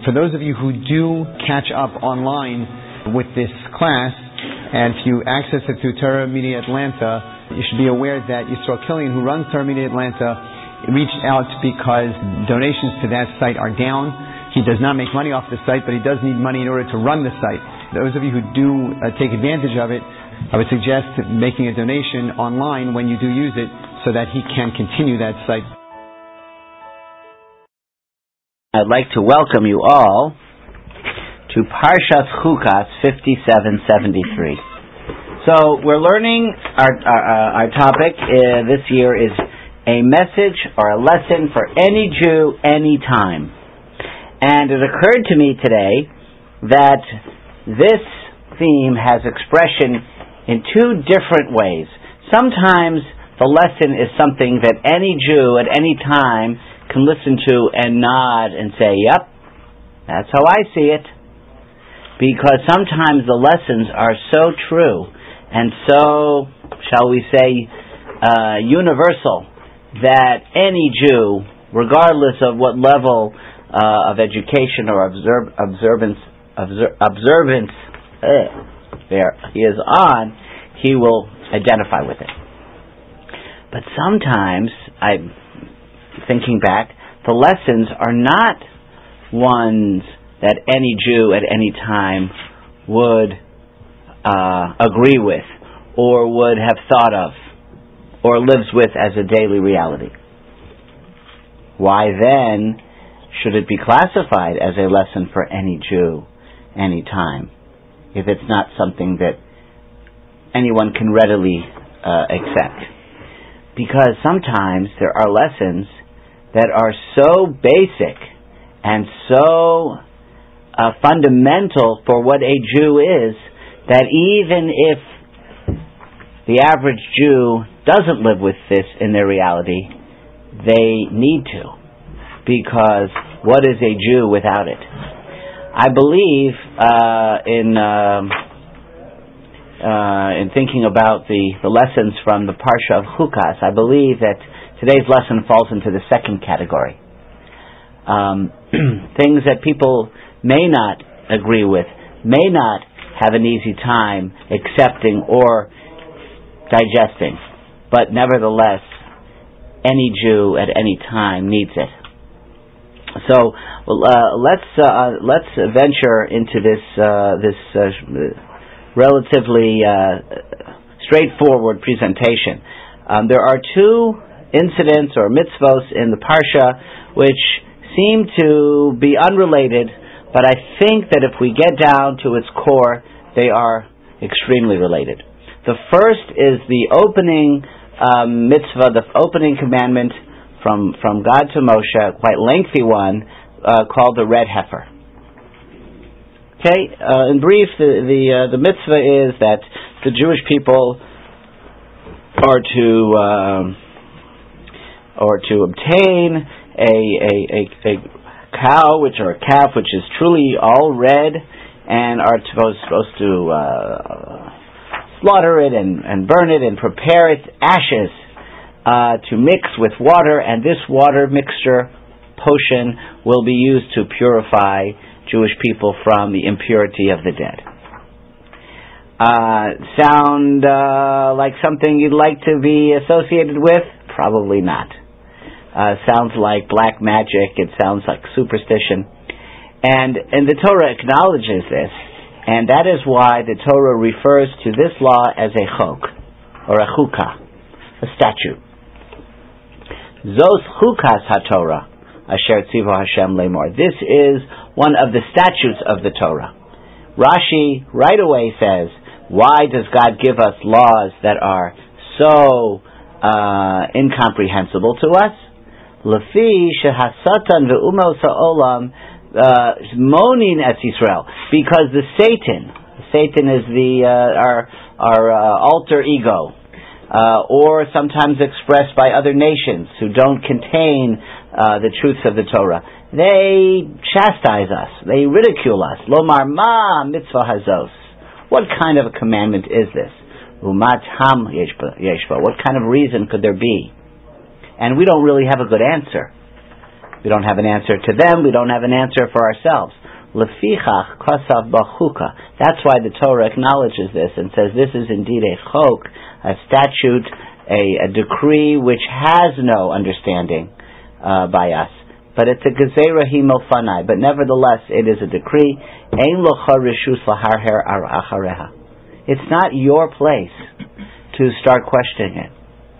For those of you who do catch up online with this class, and if you access it through Torah Media Atlanta, you should be aware that Yisrael Killian, who runs Torah Media Atlanta, reached out because donations to that site are down. He does not make money off the site, but he does need money in order to run the site. Those of you who do take advantage of it, I would suggest making a donation online when you do use it so that he can continue that site. I'd like to welcome you all to Parshas Chukas 5773. So we're learning, our topic this year is a message or a lesson for any Jew, anytime. And it occurred to me today that this theme has expression in two different ways. Sometimes the lesson is something that any Jew at any time can listen to and nod and say, yep, that's how I see it. Because sometimes the lessons are so true and so, shall we say, universal, that any Jew, regardless of what level of education or observance there he is on, he will identify with it. But sometimes, thinking back, the lessons are not ones that any Jew at any time would agree with or would have thought of or lives with as a daily reality. Why then should it be classified as a lesson for any Jew any time if it's not something that anyone can readily accept? Because sometimes there are lessons that are so basic and so fundamental for what a Jew is that even if the average Jew doesn't live with this in their reality, they need to. Because what is a Jew without it? I believe in thinking about the lessons from the Parsha of Chukas, I believe that today's lesson falls into the second category. Things that people may not agree with, may not have an easy time accepting or digesting, but nevertheless, any Jew at any time needs it. So let's venture into this relatively straightforward presentation. There are two incidents or mitzvos in the Parsha which seem to be unrelated, but I think that if we get down to its core, they are extremely related. The first is the opening mitzvah, the opening commandment from God to Moshe, a quite lengthy one, called the red heifer. Okay, in brief, the mitzvah is that the Jewish people are to obtain a cow, or a calf, which is truly all red, and are supposed to slaughter it and burn it and prepare its ashes to mix with water, and this water mixture potion will be used to purify Jewish people from the impurity of the dead. Sound like something you'd like to be associated with? Probably not. Sounds like black magic. It sounds like superstition. And the Torah acknowledges this, and that is why the Torah refers to this law as a chok, or a chukah, a statute. Zos chukas haTorah, asher tzivo Hashem lemor. This is one of the statutes of the Torah. Rashi right away says, why does God give us laws that are so incomprehensible to us? Lefi shehasatan ve'umos ha'olam monin et Yisrael, because Satan is our alter ego, or sometimes expressed by other nations who don't contain the truths of the Torah. They chastise us, they ridicule us. Lomar ma mitzvah hazos. What kind of a commandment is this? Umat ham yeshba. What kind of reason could there be? And we don't really have a good answer. We don't have an answer to them. We don't have an answer for ourselves. Lefichach kasav bachuka. That's why the Torah acknowledges this and says this is indeed a chok, a statute, a decree which has no understanding by us. But it's a gezerah himilfanai. But nevertheless, it is a decree. Ein locha rishus laharher achareha. It's not your place to start questioning it.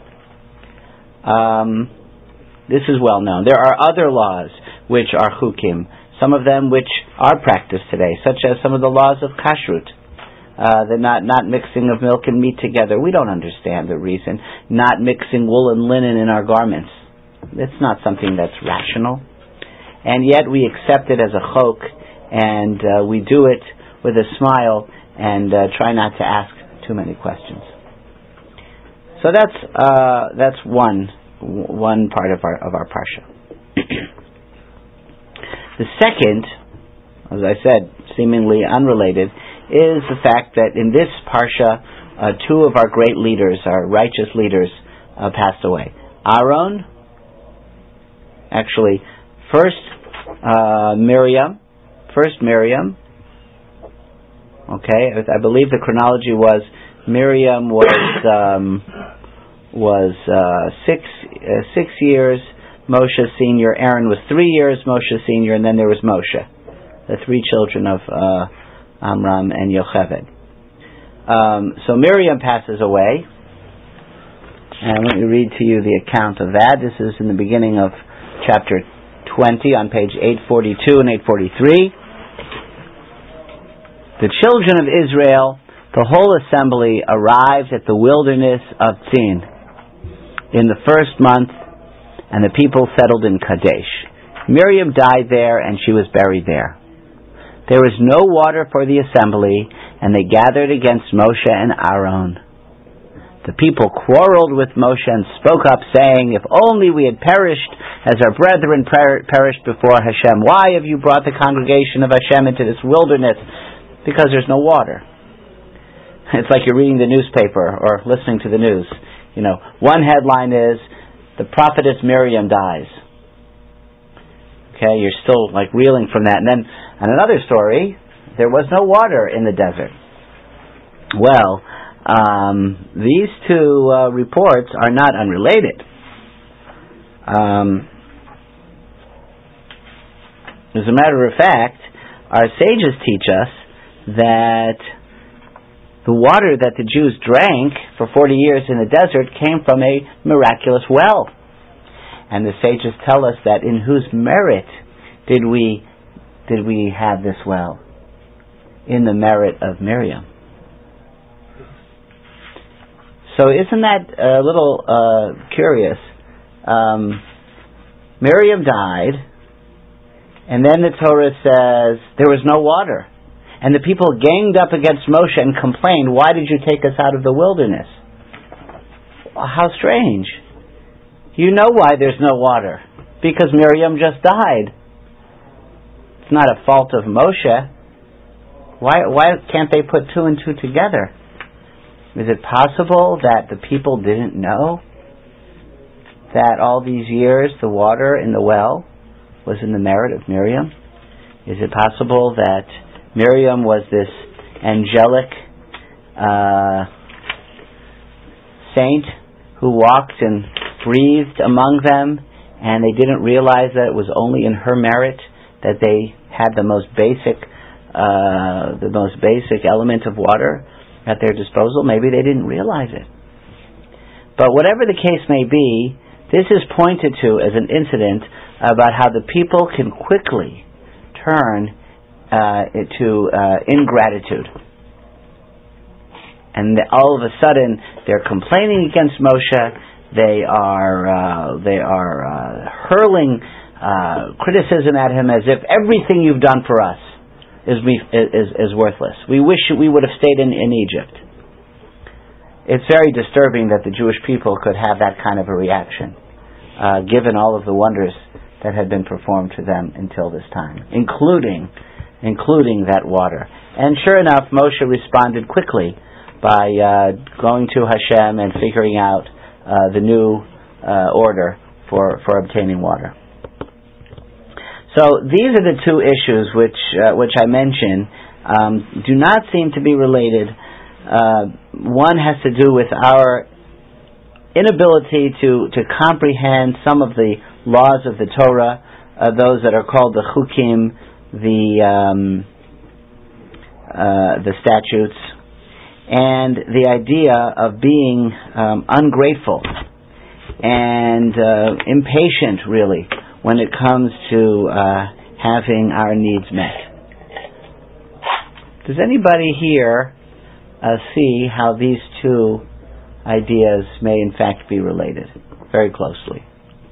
This is well known. There are other laws which are chukim. Some of them which are practiced today, such as some of the laws of kashrut. The not mixing of milk and meat together. We don't understand the reason. Not mixing wool and linen in our garments. It's not something that's rational. And yet we accept it as a chok, and we do it with a smile and try not to ask too many questions. So that's one part of our parsha. The second, as I said, seemingly unrelated, is the fact that in this parsha, two of our great leaders, our righteous leaders, passed away. Aaron, actually, first Miriam. Okay, I believe the chronology was Miriam was 6 years. Moshe Senior, Aaron was 3 years, Moshe Senior, and then there was Moshe, the three children of Amram and Yocheved. So Miriam passes away, and let me read to you the account of that. This is in the beginning of chapter 20 on page 842 and 843. The children of Israel, the whole assembly, arrived at the wilderness of Tzin in the first month, and the people settled in Kadesh. Miriam died there, and she was buried there. There was no water for the assembly, and they gathered against Moshe and Aaron. The people quarreled with Moshe and spoke up, saying, "If only we had perished as our brethren perished before Hashem. Why have you brought the congregation of Hashem into this wilderness? Because there's no water." It's like you're reading the newspaper or listening to the news. One headline is, "The prophetess Miriam dies." Okay, you're still reeling from that. And then, on another story, there was no water in the desert. Well, these two reports are not unrelated. As a matter of fact, our sages teach us that the water that the Jews drank for 40 years in the desert came from a miraculous well. And the sages tell us that in whose merit did we have this well? In the merit of Miriam. So isn't that a little curious? Miriam died, and then the Torah says there was no water. And the people ganged up against Moshe and complained, "Why did you take us out of the wilderness?" Well, how strange. You know why there's no water. Because Miriam just died. It's not a fault of Moshe. Why can't they put two and two together? Is it possible that the people didn't know that all these years the water in the well was in the merit of Miriam? Is it possible that Miriam was this angelic saint who walked and breathed among them, and they didn't realize that it was only in her merit that they had the most basic element of water at their disposal? Maybe they didn't realize it. But whatever the case may be, this is pointed to as an incident about how the people can quickly turn to ingratitude. And all of a sudden, they're complaining against Moshe. They are hurling criticism at him as if everything you've done for us is worthless. We wish we would have stayed in Egypt. It's very disturbing that the Jewish people could have that kind of a reaction, given all of the wonders that had been performed to them until this time, including that water. And sure enough, Moshe responded quickly by going to Hashem and figuring out the new order for obtaining water. So these are the two issues which I mentioned. Do not seem to be related. One has to do with our inability to comprehend some of the laws of the Torah, those that are called the chukim, the statutes, and the idea of being ungrateful and impatient, really, when it comes to having our needs met. Does anybody here see how these two ideas may in fact be related very closely?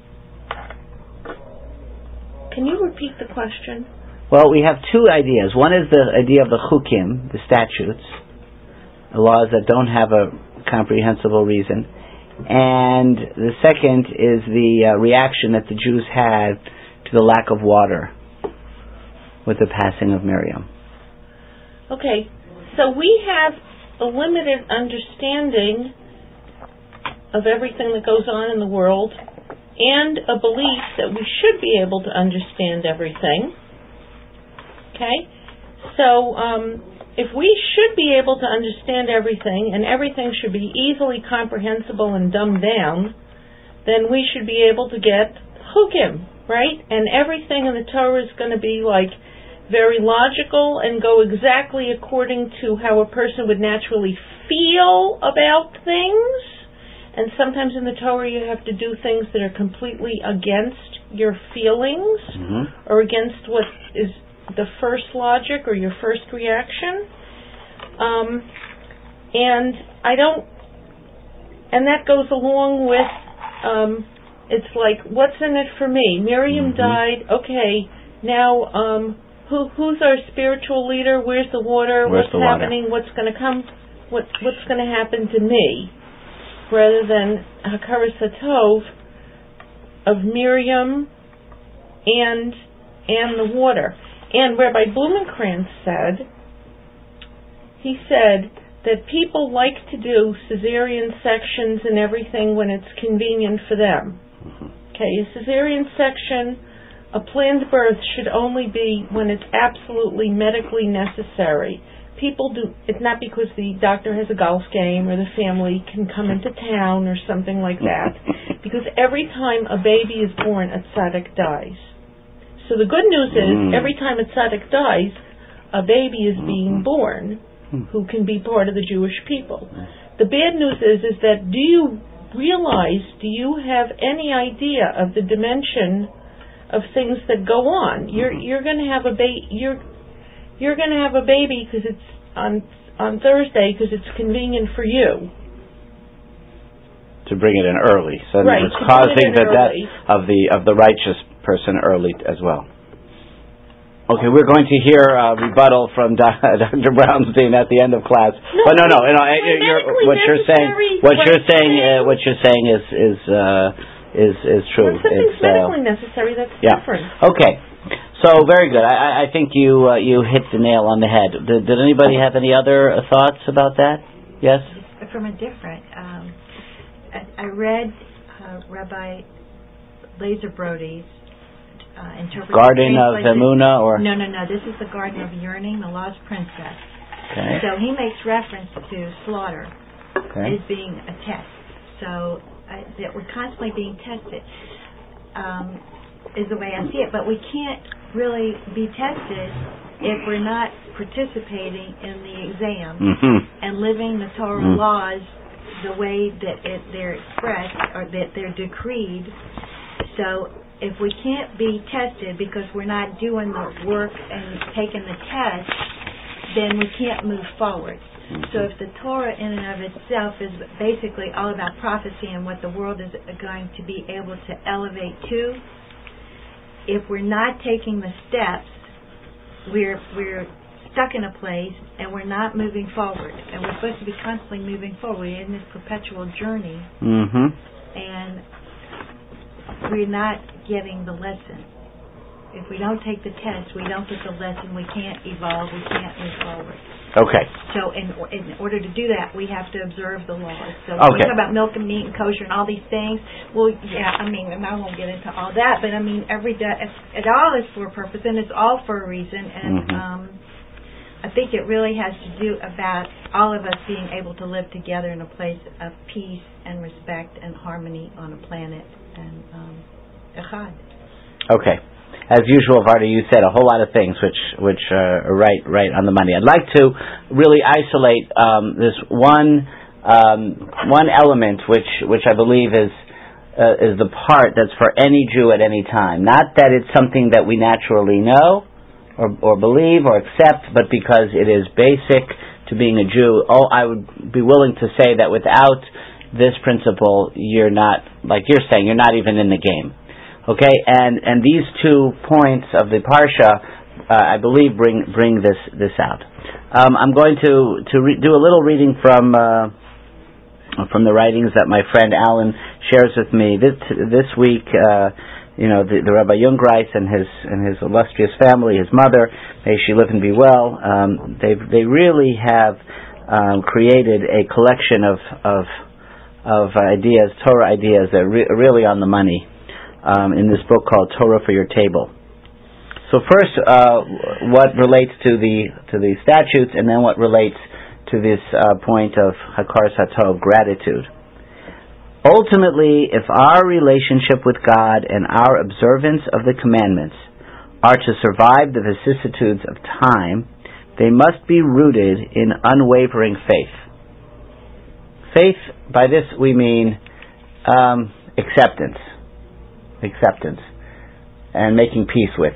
Can you repeat the question? Well, we have two ideas. One is the idea of the chukim, the statutes, the laws that don't have a comprehensible reason. And the second is the reaction that the Jews had to the lack of water with the passing of Miriam. Okay, so we have a limited understanding of everything that goes on in the world and a belief that we should be able to understand everything. Okay? So, if we should be able to understand everything and everything should be easily comprehensible and dumbed down, then we should be able to get chukim, right? And everything in the Torah is going to be like very logical and go exactly according to how a person would naturally feel about things. And sometimes in the Torah you have to do things that are completely against your feelings or against what is the first logic or your first reaction. And that goes along with, it's like, what's in it for me? Miriam died, okay, now, who's our spiritual leader? Where's the water? What's happening? What's going to come? What's going to happen to me? Rather than Hakaras HaTov of Miriam and the water. And Rabbi Blumenkrantz he said that people like to do cesarean sections and everything when it's convenient for them. Okay, a cesarean section, a planned birth should only be when it's absolutely medically necessary. People do, it's not because the doctor has a golf game or the family can come into town or something like that. Because every time a baby is born, a tzaddik dies. So the good news is, every time a tzaddik dies, a baby is being born who can be part of the Jewish people. The bad news is that do you have any idea of the dimension of things that go on? You're going to have a you're going to have a baby because it's on Thursday because it's convenient for you. To bring it in early, so right, it's causing the death of the righteous person early as well. Okay, we're going to hear a rebuttal from Dr. Brownstein at the end of class. But no, what you're saying is true. When something's medically necessary, that's different. Okay, so very good. I think you hit the nail on the head. Did anybody have any other thoughts about that? Yes. From a different. I read Rabbi Lazer Brody's interpretation. Garden of Emunah, or no. This is the Garden of Yearning, the Lost Princess. Okay. So he makes reference to slaughter as being a test. So that we're constantly being tested is the way I see it. But we can't really be tested if we're not participating in the exam and living the Torah laws the way that they're expressed or that they're decreed. So if we can't be tested because we're not doing the work and taking the test, then we can't move forward. So if the Torah in and of itself is basically all about prophecy and what the world is going to be able to elevate to, if we're not taking the steps, we're stuck in a place and we're not moving forward. And we're supposed to be constantly moving forward. We're in this perpetual journey. And we're not getting the lesson. if we don't take the test, we don't get the lesson, we can't evolve, we can't move forward. Okay. So in order to do that, we have to observe the laws. So Okay. we talk about milk and meat and kosher and all these things. Well, yeah, I mean, and I won't get into all that, but I mean, it all is for a purpose, and it's all for a reason. And I think it really has to do about all of us being able to live together in a place of peace and respect and harmony on a planet and echad. Okay. As usual, Varda, you said a whole lot of things which are right on the money. I'd like to really isolate this one element which I believe is the part that's for any Jew at any time. Not that it's something that we naturally know or believe or accept, but because it is basic to being a Jew. I would be willing to say that without this principle, you're not, like you're saying, you're not even in the game. Okay, and these 2 points of the parsha, I believe, bring this out. I'm going to do a little reading from the writings that my friend Alan shares with me this week. The Rabbi Jungreis and his illustrious family, his mother, may she live and be well. They really have created a collection of ideas, Torah ideas that are really on the money. In this book called Torah for Your Table. So first, what relates to the statutes, and then what relates to this point of Hakaras Hatov, gratitude. Ultimately, if our relationship with God and our observance of the commandments are to survive the vicissitudes of time, they must be rooted in unwavering faith. Faith, by this we mean acceptance, and making peace with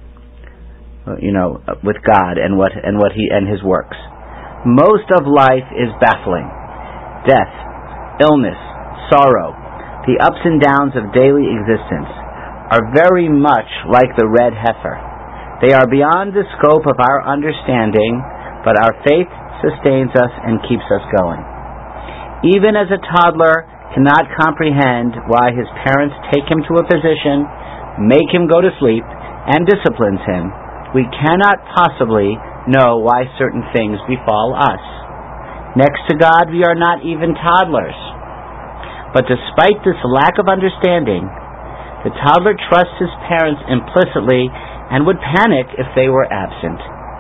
God and what He and His works. Most of life is baffling. Death, illness, sorrow, the ups and downs of daily existence are very much like the red heifer. They are beyond the scope of our understanding, but our faith sustains us and keeps us going. Even as a toddler cannot comprehend why his parents take him to a physician, make him go to sleep, and disciplines him, we cannot possibly know why certain things befall us. Next to God, we are not even toddlers. But despite this lack of understanding, the toddler trusts his parents implicitly and would panic if they were absent.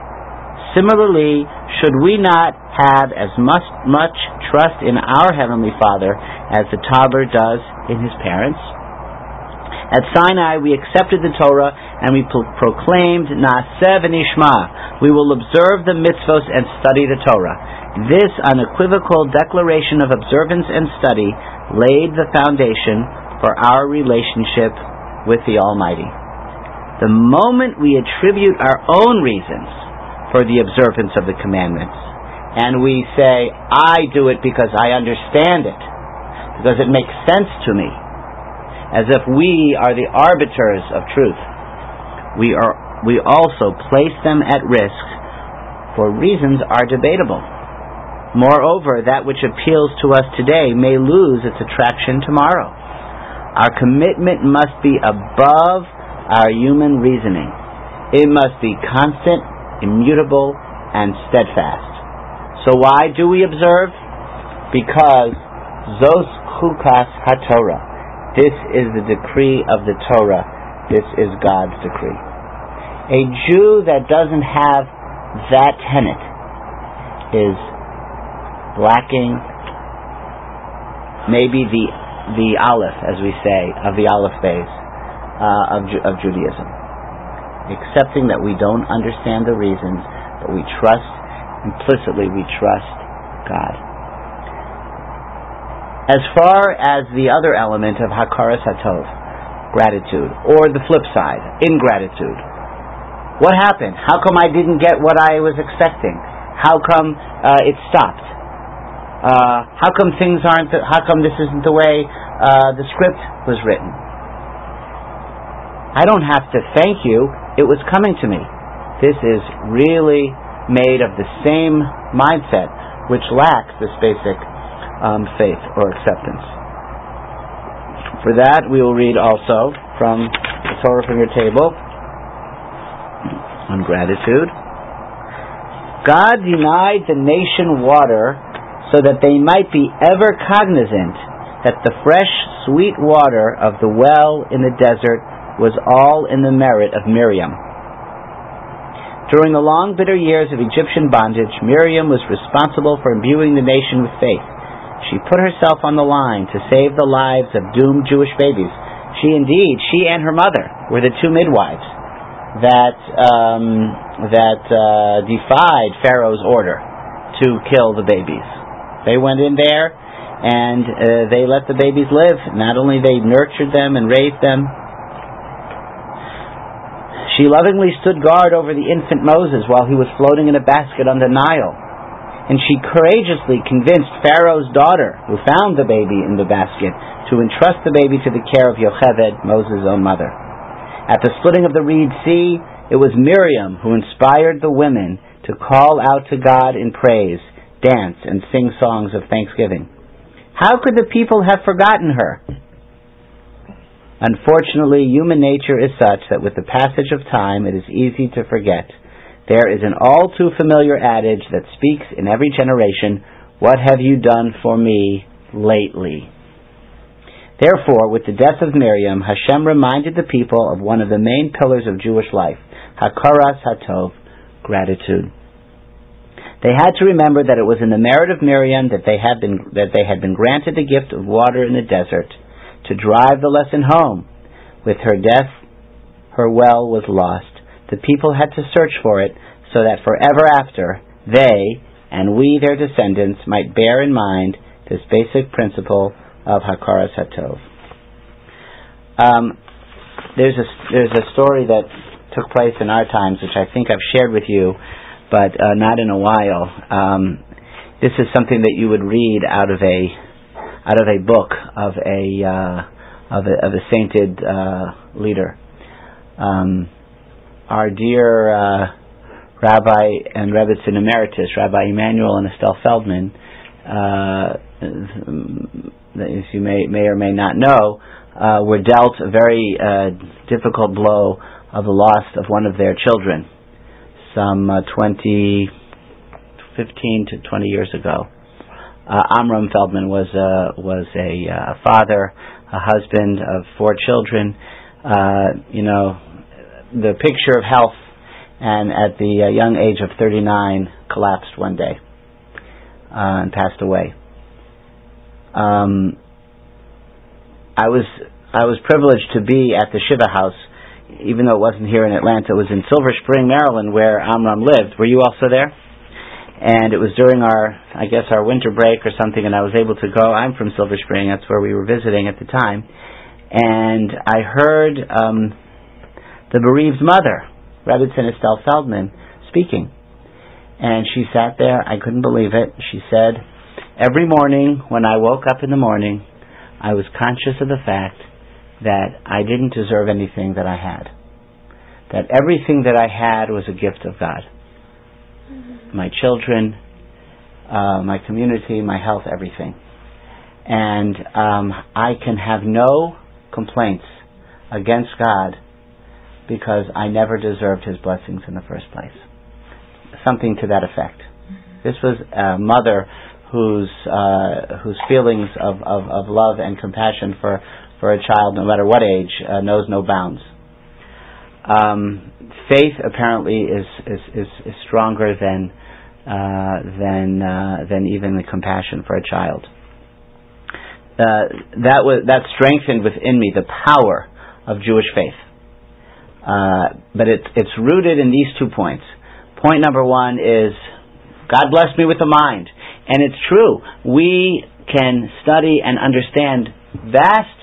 Similarly, should we not have as much trust in our Heavenly Father as the toddler does in his parents? At Sinai, we accepted the Torah and we proclaimed Naaseh v'nishma. We will observe the mitzvos and study the Torah. This unequivocal declaration of observance and study laid the foundation for our relationship with the Almighty. The moment we attribute our own reasons for the observance of the commandments, and we say, I do it because I understand it, because it makes sense to me, as if we are the arbiters of truth, we also place them at risk for reasons are debatable. Moreover, that which appeals to us today may lose its attraction tomorrow. Our commitment must be above our human reasoning. It must be constant, immutable, and steadfast. So why do we observe? Because Zos Chukas HaTorah. This is the decree of the Torah. This is God's decree. A Jew that doesn't have that tenet is lacking maybe the aleph, as we say, of the aleph base of Judaism. Accepting that we don't understand the reasons, but we trust, implicitly we trust God. As far as the other element of Hakaras Hatov, gratitude, or the flip side, ingratitude. What happened? How come I didn't get what I was expecting? How come it stopped? How come how come this isn't the way the script was written? I don't have to thank you. It was coming to me. This is really made of the same mindset which lacks this basic faith or acceptance. For that, we will read also from the Torah from Your Table, on gratitude. God denied the nation water so that they might be ever cognizant that the fresh, sweet water of the well in the desert was all in the merit of Miriam. During the long, bitter years of Egyptian bondage, Miriam was responsible for imbuing the nation with faith. She put herself on the line to save the lives of doomed Jewish babies. She and her mother were the two midwives that defied Pharaoh's order to kill the babies. They went in there and they let the babies live. Not only they nurtured them and raised them, she lovingly stood guard over the infant Moses while he was floating in a basket on the Nile. And she courageously convinced Pharaoh's daughter, who found the baby in the basket, to entrust the baby to the care of Yocheved, Moses' own mother. At the splitting of the Reed Sea, it was Miriam who inspired the women to call out to God in praise, dance, and sing songs of thanksgiving. How could the people have forgotten her? Unfortunately, human nature is such that with the passage of time it is easy to forget. There is an all too familiar adage that speaks in every generation, "What have you done for me lately?" Therefore, with the death of Miriam, Hashem reminded the people of one of the main pillars of Jewish life, Hakaras Hatov, gratitude. They had to remember that it was in the merit of Miriam that they had been granted the gift of water in the desert to drive the lesson home. With her death, her well was lost. The people had to search for it so that forever after, they, and we, their descendants, might bear in mind this basic principle of Hakaras Hatov. There's a story that took place in our times, which I think I've shared with you, but not in a while. This is something that you would read out of a book of a sainted leader. Our dear Rabbi and Rebbitzin Emeritus, Rabbi Emanuel and Estelle Feldman, as you may or may not know, were dealt a very difficult blow of the loss of one of their children, some 15 to 20 years ago. Amram Feldman was a father, a husband of 4 children. The picture of health, and at the young age of 39, collapsed one day and passed away. I was privileged to be at the Shiva House, even though it wasn't here in Atlanta. It was in Silver Spring, Maryland, where Amram lived. Were you also there? And it was during our winter break or something, and I was able to go. I'm from Silver Spring. That's where we were visiting at the time. And I heard the bereaved mother, Rebbitzin Estelle Feldman, speaking. And she sat there. I couldn't believe it. She said, "Every morning when I woke up in the morning, I was conscious of the fact that I didn't deserve anything that I had. That everything that I had was a gift of God. My children, my community, my health, everything. And I can have no complaints against God because I never deserved His blessings in the first place." Something to that effect. This was a mother whose feelings of love and compassion for a child, no matter what age, knows no bounds. Faith apparently is stronger than even the compassion for a child. That strengthened within me the power of Jewish faith. But it's rooted in these 2 points. Point number 1 is God blessed me with a mind. And it's true. We can study and understand vast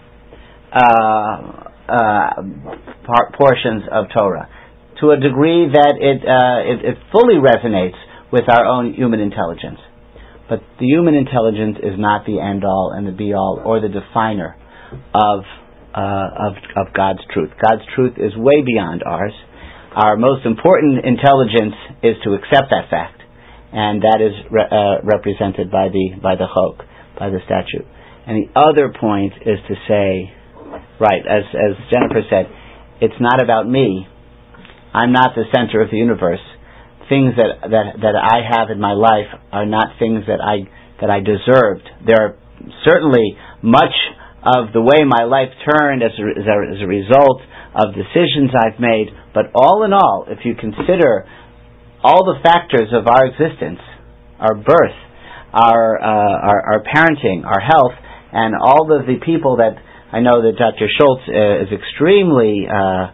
portions of Torah to a degree that it fully resonates with our own human intelligence. But the human intelligence is not the end-all and the be-all or the definer of God's truth. God's truth is way beyond ours. Our most important intelligence is to accept that fact, and that is represented by the chok, by the statute. And the other point is to say, right, as Jennifer said, it's not about me, I'm not the center of the universe. Things that I have in my life are not things that I deserved. There are certainly much of the way my life turned as a result of decisions I've made, but all in all, if you consider all the factors of our existence, our birth, our parenting, our health, and all of the people that I know that Dr. Schultz is extremely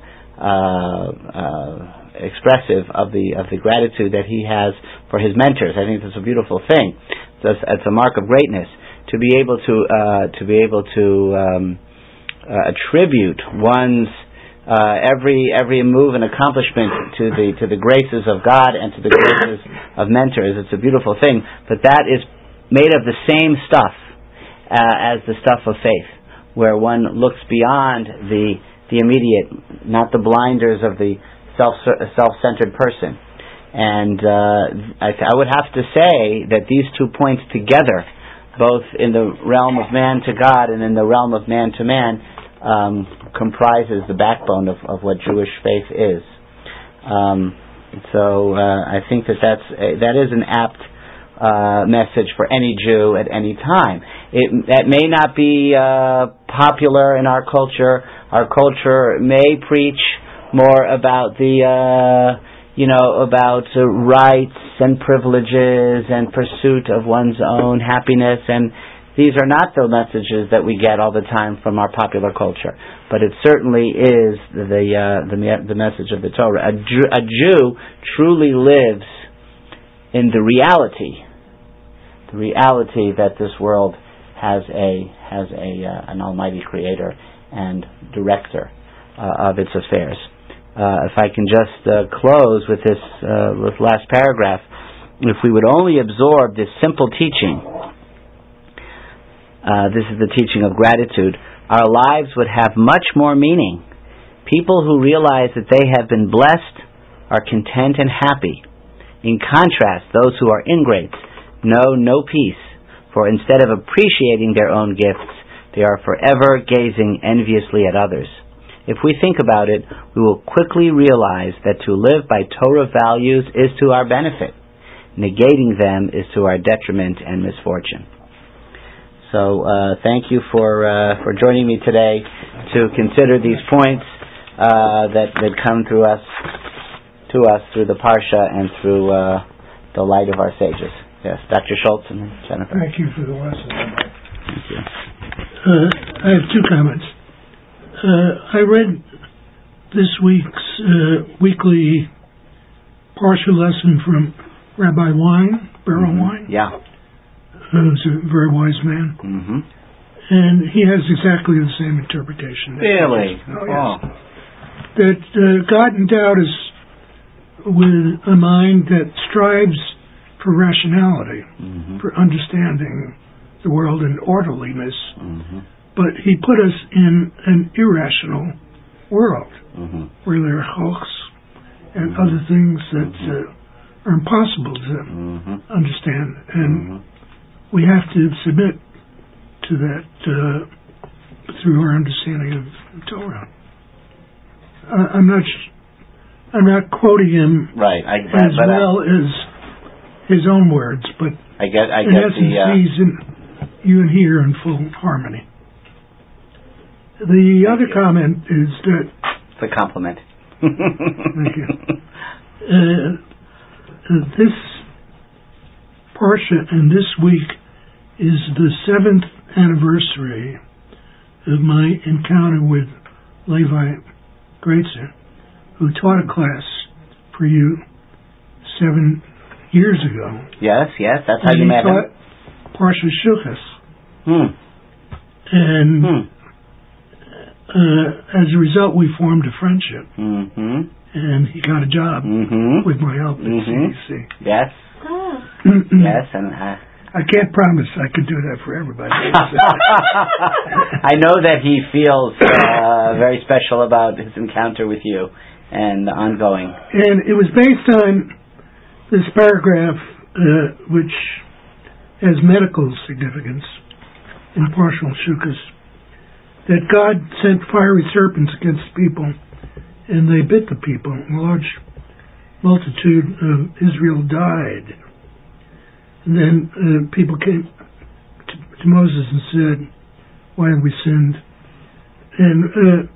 expressive of the gratitude that he has for his mentors. I think that's a beautiful thing. It's a mark of greatness to be able to attribute one's every move and accomplishment to the graces of God and to the graces of mentors. It's a beautiful thing, but that is made of the same stuff as the stuff of faith, where one looks beyond the immediate, not the blinders of the self-centered person. And I would have to say that these 2 points together, both in the realm of man to God and in the realm of man to man, comprises the backbone of what Jewish faith is. So I think that is an apt message for any Jew at any time. That may not be popular in our culture. Our culture may preach more about about rights and privileges and pursuit of one's own happiness, and these are not the messages that we get all the time from our popular culture. But it certainly is the message of the Torah. A Jew truly lives in the reality that this world has an Almighty Creator and Director of its affairs. If I can just close with this last paragraph, if we would only absorb this simple teaching, this is the teaching of gratitude, our lives would have much more meaning. People who realize that they have been blessed are content and happy. In contrast, those who are ingrates know no peace, for instead of appreciating their own gifts, they are forever gazing enviously at others. If we think about it, we will quickly realize that to live by Torah values is to our benefit. Negating them is to our detriment and misfortune. So thank you for joining me today to consider these points that come to us through the Parsha and through the light of our sages. Yes, Dr. Schultz and Jennifer. Thank you for the lesson. Thank you. I have 2 comments. I read this week's weekly Parsha lesson from Rabbi Wein, Beryl Wein. Yeah. Who's a very wise man. Mm-hmm. And he has exactly the same interpretation. Really? Oh, yes. That God endowed us with a mind that strives for rationality, for understanding the world in orderliness, but He put us in an irrational world where there are hoax and other things that are impossible to understand, and we have to submit to that through our understanding of Torah. I'm not quoting him as well as his own words, but I get in essence, you and he are in full harmony. The other comment is that... It's a compliment. Thank you. This Parsha and this week is the 7th anniversary of my encounter with Levi Greitzer, who taught a class for you 7 years ago. Yes, that's how you met him. He taught Parsha Shukas. And as a result, we formed a friendship. And he got a job with my help at CDC. Yes. Yes, and I can't promise I could do that for everybody. I know that he feels very special about his encounter with you and ongoing. And it was based on this paragraph, which has medical significance in Partial Shukas, that God sent fiery serpents against people and they bit the people. A large multitude of Israel died. And then people came to Moses and said, "Why have we sinned?" And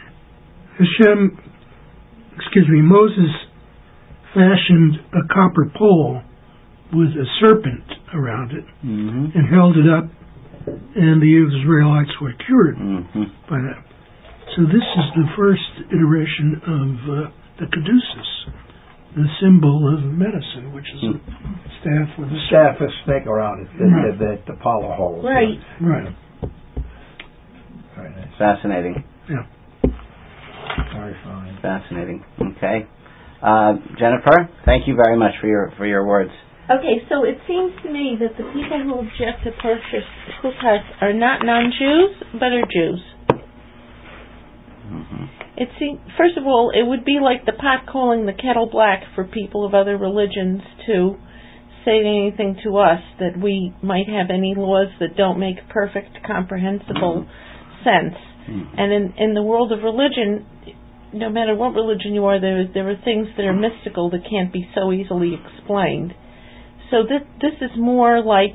Moses fashioned a copper pole with a serpent around it and held it up, and the Israelites were cured by that. So this is the first iteration of the caduceus, the symbol of medicine, which is a staff with a staff, a snake around it that the Apollo holds. Right. Right. Very nice. Fascinating. Yeah. Very fine. Fascinating. Okay. Jennifer, thank you very much for your words. Okay, so it seems to me that the people who object to Parshas Chukas are not non-Jews, but are Jews. It seems, first of all, it would be like the pot calling the kettle black for people of other religions to say anything to us that we might have any laws that don't make perfect, comprehensible sense. And in the world of religion, no matter what religion you are, there are things that are mystical that can't be so easily explained. So this is more like,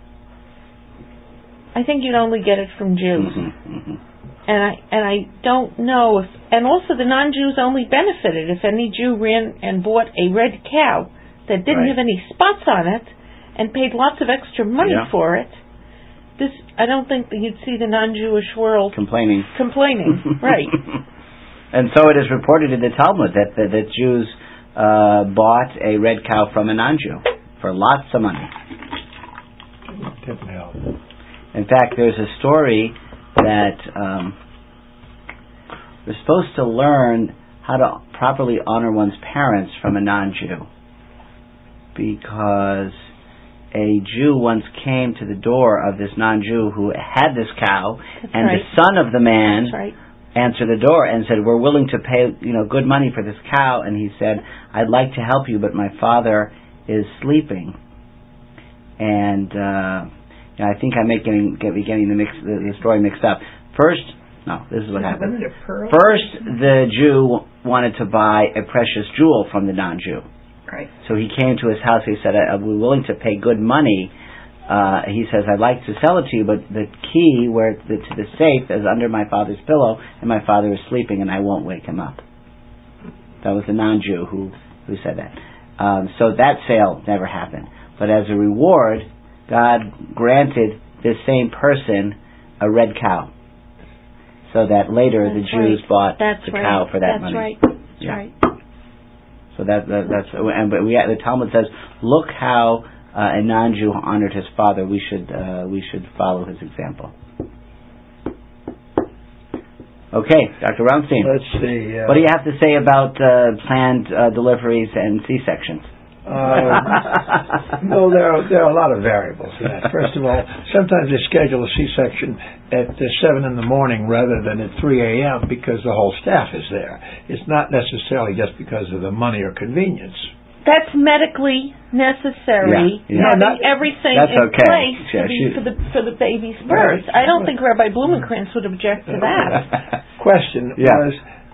I think you'd only get it from Jews. And I don't know if, and also the non-Jews only benefited if any Jew ran and bought a red cow that didn't have any spots on it and paid lots of extra money for it. This, I don't think that you'd see the non-Jewish world complaining. Right. And so it is reported in the Talmud that Jews bought a red cow from a non-Jew for lots of money. In fact, there's a story that we're supposed to learn how to properly honor one's parents from a non-Jew, because a Jew once came to the door of this non-Jew who had this cow, the son of the man answered the door and said, "We're willing to pay good money for this cow." And he said, "I'd like to help you, but my father is sleeping." And I think I'm getting the story mixed up. This is what happened. First, the Jew wanted to buy a precious jewel from the non-Jew. Right. So he came to his house. He said, "We're willing to pay good money." He says, "I'd like to sell it to you, but the key to the safe is under my father's pillow, and my father is sleeping, and I won't wake him up." That was the non-Jew who said that. So that sale never happened. But as a reward, God granted this same person a red cow, so that later the Jews bought the cow for that money. That's right. So but the Talmud says, look how a non-Jew honored his father. We should follow his example. Okay, Dr. Brownstein. Let's see. What do you have to say about planned deliveries and C-sections? No, there are a lot of variables in that. First of all, sometimes they schedule a C-section at 7 in the morning rather than at 3 a.m. because the whole staff is there. It's not necessarily just because of the money or convenience. That's medically necessary. Having everything in place for the baby's birth. I don't think Rabbi Blumenkrantz would object to that. Question was,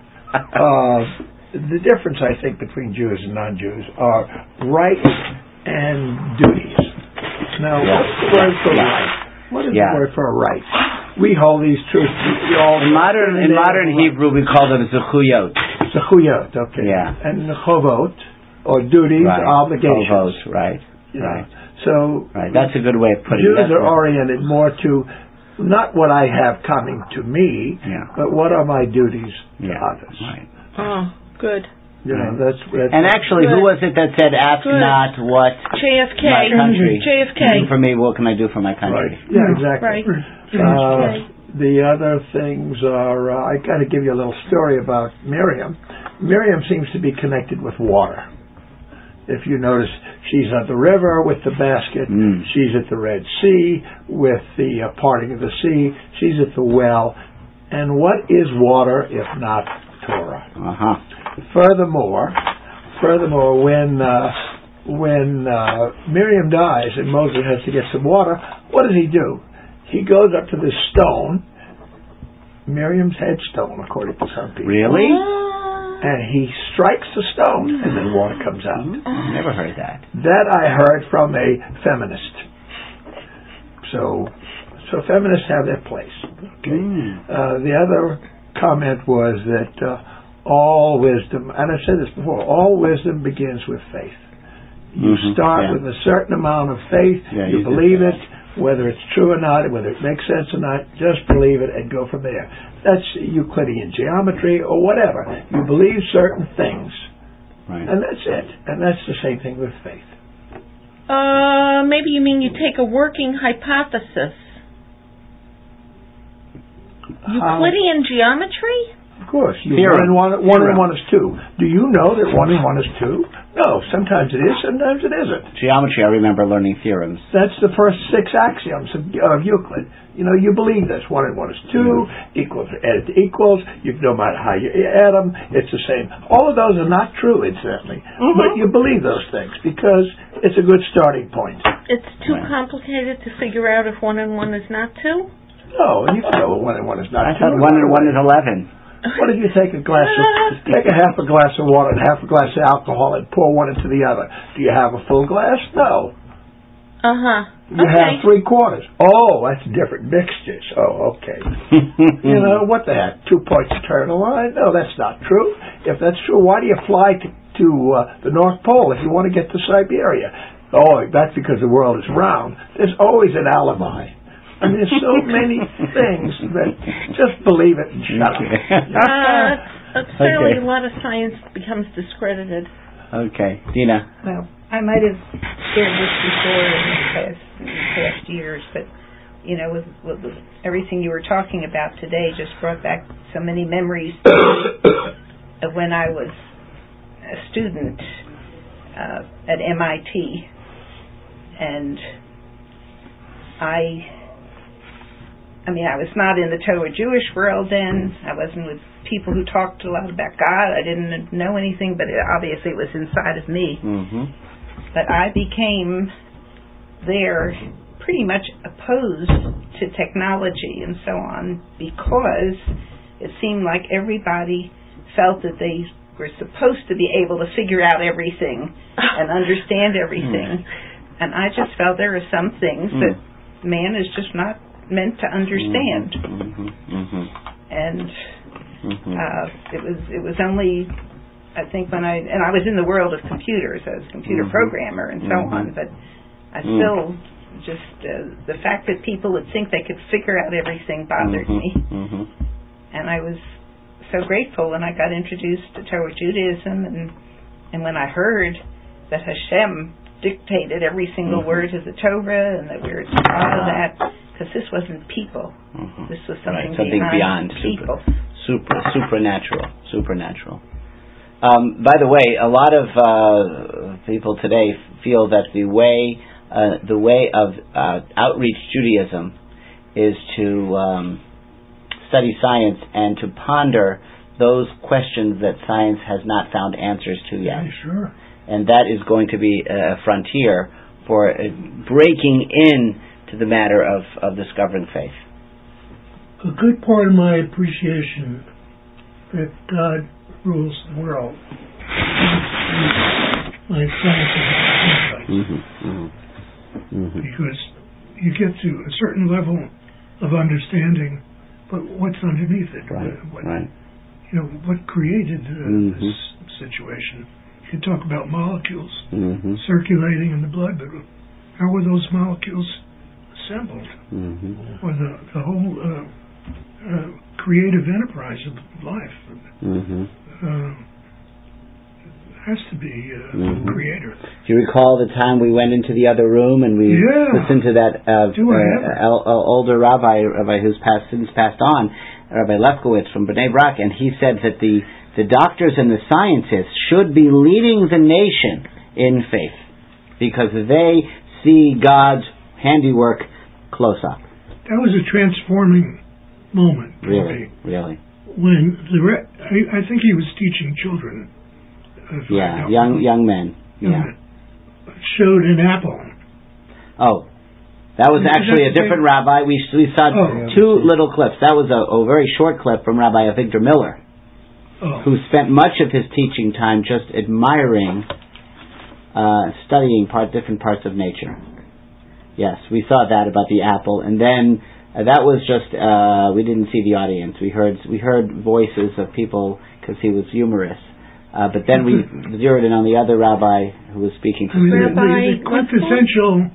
the difference, I think, between Jews and non-Jews are rights and duties. Now, what's the word for right? What is the word for a right? We hold these truths. In modern Hebrew, we call them zechuyot. Zechuyot, okay. Yeah. And chovot, or duties, obligations. Chovot, right. So, that's a good way of putting it. Jews are oriented more to not what I have coming to me, but what are my duties to others. Right. Oh, good. That's and actually, who was it that said, "Ask not what JFK. my country JFK. do for me? What can I do for my country?" Right. Yeah, exactly. Right. The other things are, I got to give you a little story about Miriam. Miriam seems to be connected with water. If you notice, she's at the river with the basket. She's at the Red Sea with the parting of the sea. She's at the well. And what is water if not Torah? Furthermore, when Miriam dies and Moses has to get some water, what does he do? He goes up to this stone, Miriam's headstone, according to some people. Really? and he strikes the stone, and then water comes out. Never heard that. That I heard from a feminist. So feminists have their place. Okay. The other comment was that all wisdom, and I've said this before, all wisdom begins with faith. You start with a certain amount of faith, you believe it, whether it's true or not, whether it makes sense or not, just believe it and go from there. That's Euclidean geometry or whatever. You believe certain things, and that's it. And that's the same thing with faith. Maybe you mean you take a working hypothesis. Euclidean geometry? Of course. One and one is two. Do you know that 1 and 1 is 2? No. Sometimes it is, sometimes it isn't. Geometry, I remember learning theorems. That's the first 6 axioms of Euclid. You believe this. 1 and 1 is 2, equals add to equals. No matter how you add them, it's the same. All of those are not true, incidentally. But you believe those things because it's a good starting point. It's too complicated to figure out if 1 and 1 is not 2? No, you can know 1 and 1 is not 2. I thought 1 and 1 is 11. What if you take a half a glass of water and half a glass of alcohol and pour one into the other? Do you have a full glass? No. You have 3/4. Oh, that's different mixtures. Oh, okay. What the heck? 2 points to turn a line? No, that's not true. If that's true, why do you fly to the North Pole if you want to get to Siberia? Oh, that's because the world is round. There's always an alibi. I mean, there's so many things that just believe it and shut up. Apparently, a lot of science becomes discredited. Okay, Dina. Well, I might have shared this before in the past years, but with everything you were talking about today just brought back so many memories of when I was a student at MIT, and I was not in the Torah Jewish world then. I wasn't with people who talked a lot about God. I didn't know anything, but obviously it was inside of me. But I became there pretty much opposed to technology and so on because it seemed like everybody felt that they were supposed to be able to figure out everything and understand everything. And I just felt there are some things that man is just not meant to understand. And it was only, I think, when I was in the world of computers as a computer programmer and so on, but I still just the fact that people would think they could figure out everything bothered me. And I was so grateful when I got introduced to Torah Judaism and when I heard that Hashem dictated every single word of the Torah and that we were to follow that. Because this wasn't people. This was something beyond people. Supernatural. By the way, a lot of people today feel that the way of outreach Judaism is to study science and to ponder those questions that science has not found answers to yet. Yeah, sure. And that is going to be a frontier for breaking in to the matter of discovering faith. A good part of my appreciation that God rules the world my scientific insights. Because you get to a certain level of understanding, but what's underneath it? What created this situation? You can talk about molecules circulating in the blood, but how were those molecules assembled, or the whole creative enterprise of life has to be creator. Do you recall the time we went into the other room and we listened to that older rabbi who's since passed on, Rabbi Lefkowitz from B'nai Brak, and he said that the doctors and the scientists should be leading the nation in faith because they see God's handiwork close up. That was a transforming moment. Really. When I think he was teaching children. Young men. Showed an apple. Oh, that was actually a different rabbi. We saw two little clips. That was a very short clip from Rabbi Avigdor Miller. who spent much of his teaching time just admiring, studying different parts of nature. Yes, we saw that about the apple, and then that was just we didn't see the audience. We heard voices of people because he was humorous, but then we zeroed in on the other rabbi who was speaking. The quintessential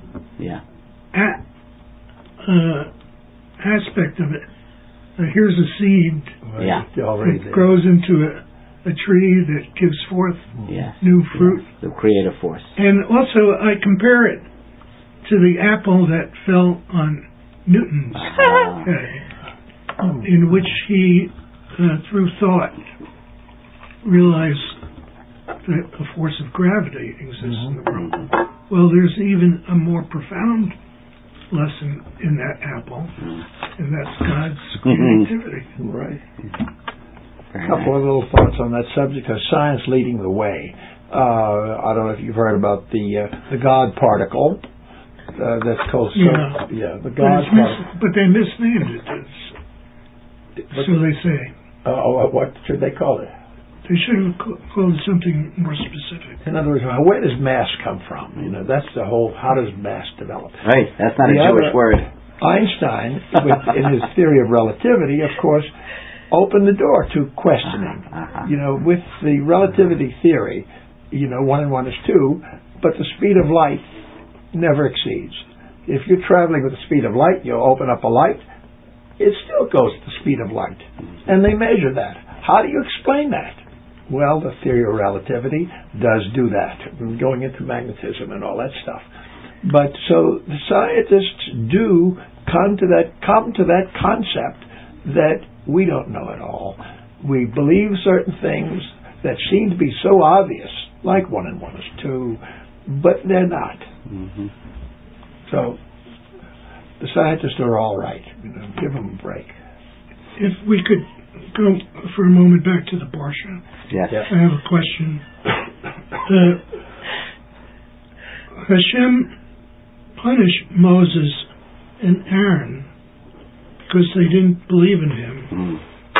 aspect of it. Here's a seed that grows into a tree that gives forth new fruit. The creative force. And also, I compare it to the apple that fell on Newton's head, in which he, through thought, realized that a force of gravity exists in the world. Well, there's even a more profound lesson in that apple, and that's God's creativity. Right. A couple of little thoughts on that subject of science leading the way. I don't know if you've heard about the God particle. That's called the God particle. But they misnamed it. So they say. What should they call it? They should have called it something more specific. In other words, where does mass come from? That's the whole. How does mass develop? Right. That's not a Jewish word. Einstein, in his theory of relativity, of course, opened the door to questioning. With the relativity theory, 1 and 1 is 2, but the speed of light never exceeds. If you're traveling with the speed of light, you'll open up a light, it still goes at the speed of light. And they measure that. How do you explain that? Well, the theory of relativity does do that, going into magnetism and all that stuff. But so the scientists do come to that concept that we don't know it all. We believe certain things that seem to be so obvious, like 1 and 1 is 2, but they're not. So the scientists are all right. Give them a break. If we could go for a moment back to the Parsha. Yes. I have a question. Hashem punished Moses and Aaron because they didn't believe in him.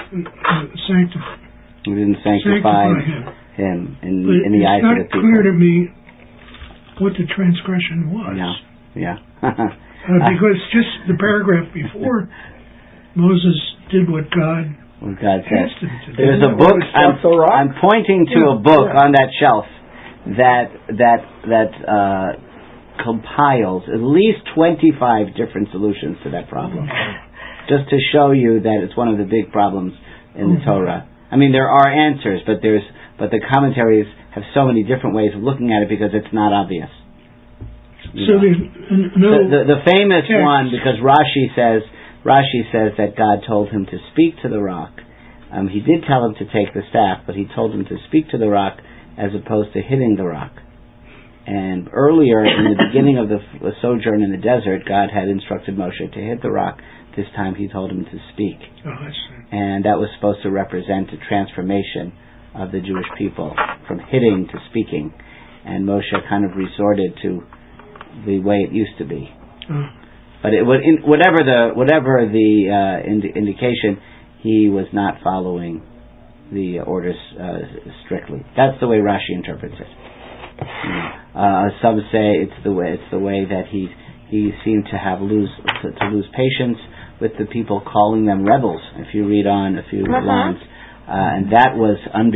He didn't sanctify him in the eyes of the people. It's not clear to me what the transgression was. Yeah. Because just the paragraph before, Moses did what God said. There's a book. I'm pointing to a book on that shelf that compiles at least 25 different solutions to that problem, just to show you that it's one of the big problems in the Torah. I mean, there are answers, but the commentaries have so many different ways of looking at it because it's not obvious. So there's the famous one, because Rashi says that God told him to speak to the rock. He did tell him to take the staff, but he told him to speak to the rock as opposed to hitting the rock. And earlier, in the beginning of the sojourn in the desert, God had instructed Moshe to hit the rock. This time he told him to speak. And that was supposed to represent a transformation of the Jewish people from hitting to speaking. And Moshe kind of resorted to the way it used to be. But whatever the indication, he was not following the orders strictly. That's the way Rashi interprets it. Some say it's the way that he seemed to lose patience with the people, calling them rebels. If you read on a few lines, and that was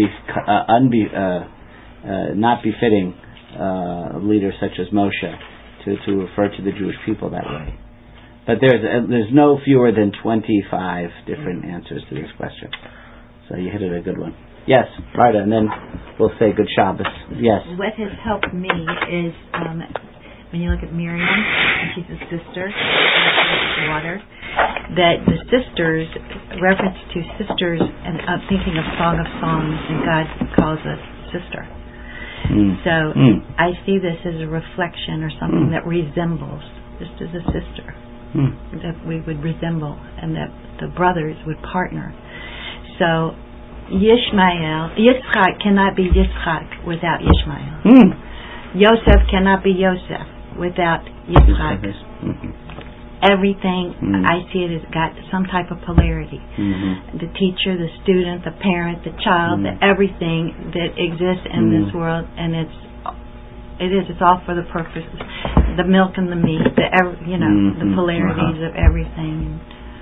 not befitting a leader such as Moshe to refer to the Jewish people that way. But there's no fewer than 25 different answers to this question. So you hit it a good one. Yes, Marta, and then we'll say good Shabbos. Yes. What has helped me is when you look at Miriam, and she's a sister, water, that the sisters, reference to sisters, and I'm thinking of Song of Songs, and God calls us sister. So I see this as a reflection or something that resembles, just as a sister, that we would resemble, and that the brothers would partner. So Yitzchak cannot be Yitzchak without Yishmael. Yosef cannot be Yosef without Yitzchak. everything, I see it as got some type of polarity. The teacher, the student, the parent, the child, the everything that exists in this world, and it's all for the purpose. The milk and the meat, the polarities of everything.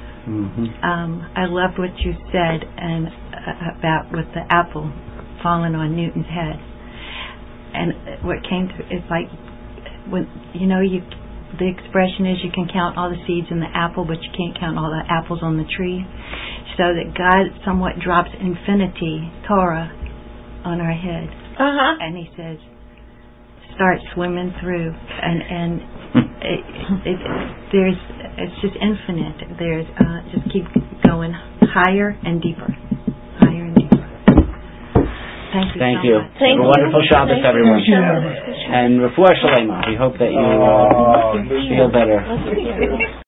I loved what you said and about with the apple falling on Newton's head. And what came to it's like when the expression is you can count all the seeds in the apple, but you can't count all the apples on the tree. So that God somewhat drops infinity, Torah, on our head, and He says, "Start swimming through." And it's just infinite. There's just keep going higher and deeper, higher and deeper. Thank you. Have a wonderful Shabbos, everyone. And Refuah Shalema. We hope that you feel better.